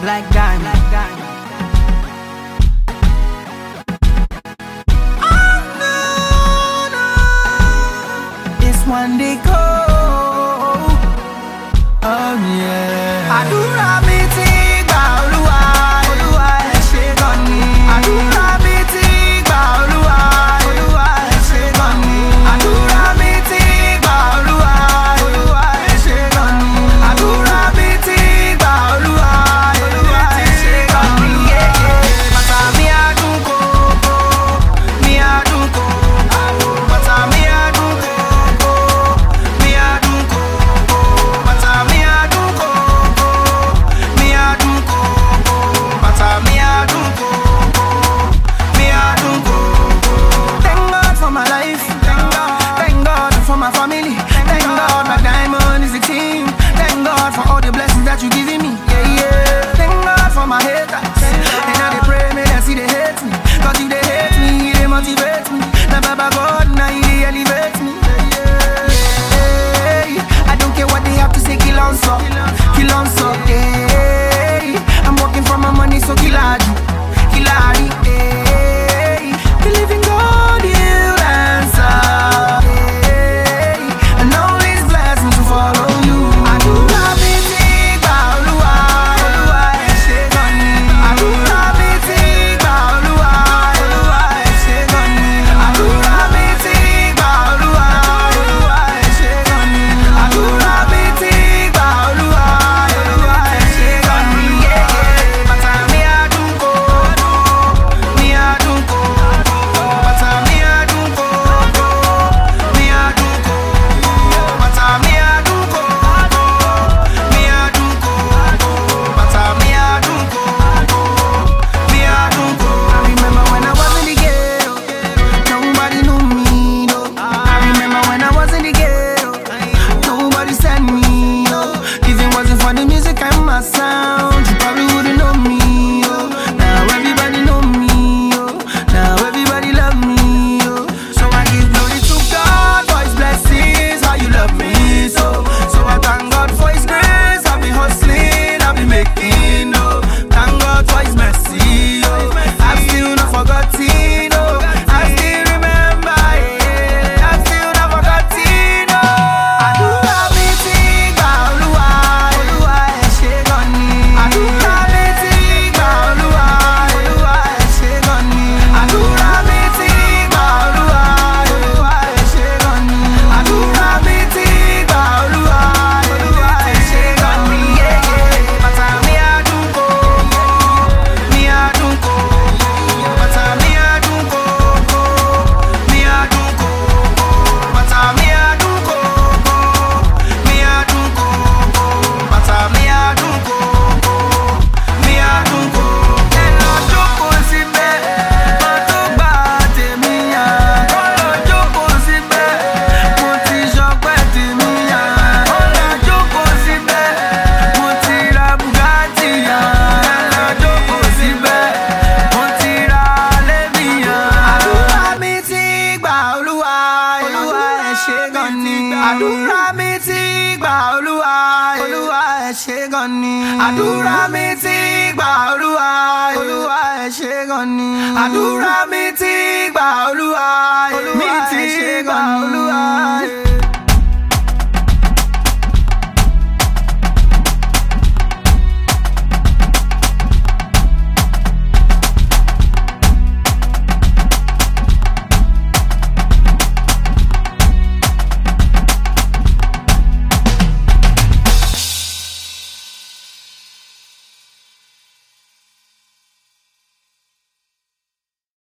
like diamond. Oh no, no, it's one day cold. Oh yeah. Àdúrà mi ti gbà Olúwa, Olúwa ẹ ṣé gan ni. Àdúrà mi ti gbà Olúwa, Olúwa ẹ ṣé gan ni. Àdúrà mi ti gbà Olúwa, Olúwa ẹ ṣé gan ni. Àdúrà mi ti gbà Olúwa, Olúwa ẹ ṣé gan ni. Bàtà mi á dún kókó, mi á dún kókó. Bàtà mi á dún kókó, mi á dún kókó. Bàtà mi á dún kókó, mi á dún kókó. Bàtà mi á dún kókó, mi á dún kókó. Thank God for my life, thank God for my family, thank God my diamond is the king. Thank God for all the blessings that you giving me, yeah, yeah. Thank God for my haters, and now they pray me they see they hate me. Cause if they hate me, they motivate me. Now Baba God, now he elevate me, yeah, yeah. I don't care what they have to say, kill on so, yeah. I'm working for my money, so kiladi, yeah. Believe in God, he'll answer, yeah. And all his blessings will follow you. Àdúrà mi ti gbà Olúwa, Olúwa ẹ ṣé gan ni. Àdúrà mi ti gbà Olúwa, Olúwa ẹ ṣé gan ni. Àdúrà mi ti gbà Olúwa, Olúwa ẹ ṣé gan ni. Àdúrà mi ti gbà Olúwa, Olúwa ẹ ṣé gan ni. Bàtà mi á dún kókó, mi á dún kókó. Bàtà mi á dún kókó, mi á dún kókó. Bàtà mi á dún kókó, mi á dún kókó. Bàtà mi á dún kókó, mi á dún kókó. I remember when I was in the ghetto, nobody knew me, no. I remember when I was in the ghetto, nobody said me, no. If it wasn't for the music and my sound, you probably wouldn't know me, oh. Now everybody know me, oh. Now everybody love me, oh. So I give glory to God for his blessings, how you love me, so I thank God for his grace. I've been hustling, I've been making, oh. Thank God for his mercy, oh. I've still not forgotten, oh. I still remember, yeah. I've still not forgotten, oh. Àdúrà mi ti gbà Olúwa, Olúwa ẹ ṣé gan ni. Àdúrà mi ti gbà Olúwa, Olúwa ẹ ṣé gan ni. Àdúrà mi ti gbà Olúwa, Olúwa ẹ ṣé gan ni. Àdúrà mi ti gbà Olúwa, Olúwa ẹ ṣé gan ni. Bàtà mi á dún kókó, mi á dún kókó. Bàtà mi á dún kókó, mi á dún kókó. Bàtà mi á dún kókó, mi á dún kókó. Bàtà mi á dún kókó, mi á dún kókó. Ẹ lọ jókòó síbẹ̀, má tó gbà tèmi yá. Ó lọ jókòó síbẹ̀, mo ti ṣọpẹ́ tèmi yá. Ó lọ jókòó síbẹ̀, mo ti ra Bugatti yá. Ẹ lọ jókòó síbẹ̀, mo ti ra Levi yá. Àdúrà mi ti gbà Olúwa, Olúwa ẹ ṣé gan ni. Àdúrà mi ti gbà Olúwa, Olúwa ẹ ṣé gan ni. Àdúrà mi ti gbà Olúwa, Olúwa ẹ ṣé gan ni. Àdúrà mi ti gbà Olúwa, Olúwa ẹ ṣé gan ni.